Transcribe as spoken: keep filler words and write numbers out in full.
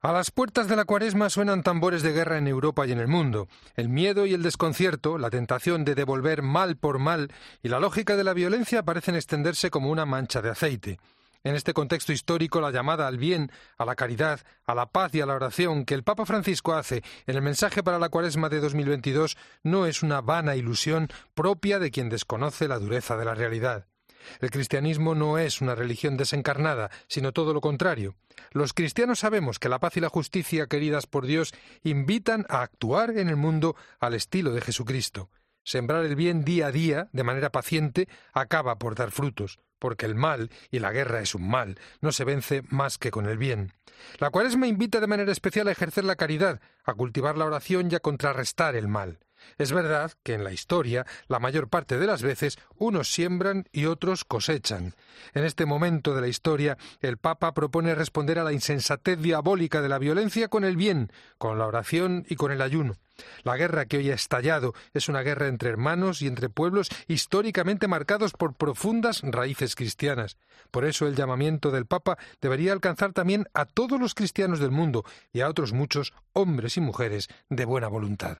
A las puertas de la Cuaresma suenan tambores de guerra en Europa y en el mundo. El miedo y el desconcierto, la tentación de devolver mal por mal y la lógica de la violencia parecen extenderse como una mancha de aceite. En este contexto histórico, la llamada al bien, a la caridad, a la paz y a la oración que el Papa Francisco hace en el mensaje para la Cuaresma de dos mil veintidós no es una vana ilusión propia de quien desconoce la dureza de la realidad. El cristianismo no es una religión desencarnada, sino todo lo contrario. Los cristianos sabemos que la paz y la justicia queridas por Dios invitan a actuar en el mundo al estilo de Jesucristo. Sembrar el bien día a día, de manera paciente, acaba por dar frutos, porque el mal, y la guerra es un mal, no se vence más que con el bien. La Cuaresma invita de manera especial a ejercer la caridad, a cultivar la oración y a contrarrestar el mal. Es verdad que en la historia, la mayor parte de las veces, unos siembran y otros cosechan. En este momento de la historia, el Papa propone responder a la insensatez diabólica de la violencia con el bien, con la oración y con el ayuno. La guerra que hoy ha estallado es una guerra entre hermanos y entre pueblos históricamente marcados por profundas raíces cristianas. Por eso el llamamiento del Papa debería alcanzar también a todos los cristianos del mundo y a otros muchos hombres y mujeres de buena voluntad.